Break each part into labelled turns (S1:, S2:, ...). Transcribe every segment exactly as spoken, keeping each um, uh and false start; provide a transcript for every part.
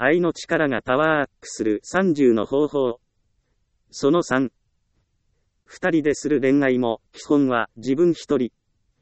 S1: 愛の力がパワーアップするさんじゅうの方法。そのさん。二人でする恋愛も、基本は自分一人。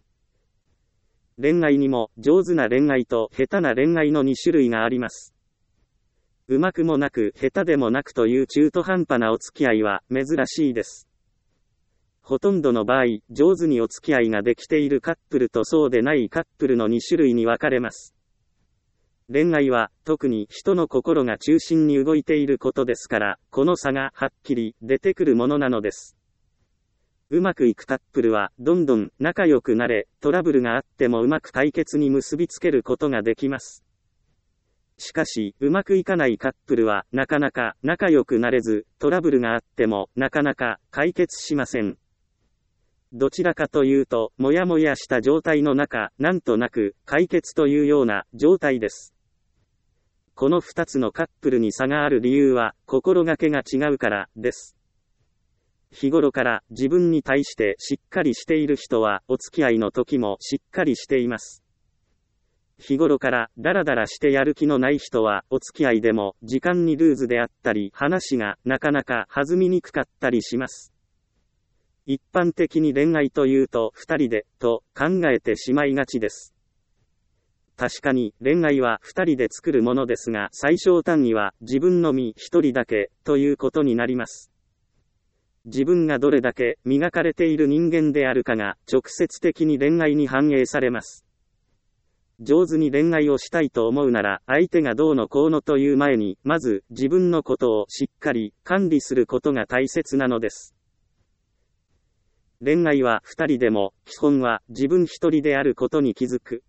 S1: 恋愛にも上手な恋愛と下手な恋愛のに種類があります。うまくもなく下手でもなくという中途半端なお付き合いは珍しいです。ほとんどの場合、上手にお付き合いができているカップルとそうでないカップルのに種類に分かれます。恋愛は特に人の心が中心に動いていることですから、この差がはっきり出てくるものなのです。うまくいくカップルはどんどん仲良くなれ、トラブルがあってもうまく解決に結びつけることができます。しかし、うまくいかないカップルはなかなか仲良くなれず、トラブルがあってもなかなか解決しません。どちらかというと、もやもやした状態の中、なんとなく解決というような状態です。この二つのカップルに差がある理由は、心がけが違うからです。日頃から自分に対してしっかりしている人はお付き合いの時もしっかりしています。日頃からダラダラしてやる気のない人はお付き合いでも時間にルーズであったり話がなかなか弾みにくかったりします。一般的に恋愛というと二人でと考えてしまいがちです。確かに恋愛は二人で作るものですが最小単位は自分のみ一人だけということになります。自分がどれだけ磨かれている人間であるかが直接的に恋愛に反映されます。上手に恋愛をしたいと思うなら相手がどうのこうのという前にまず自分のことをしっかり管理することが大切なのです。恋愛は二人でも基本は自分一人であることに気づく。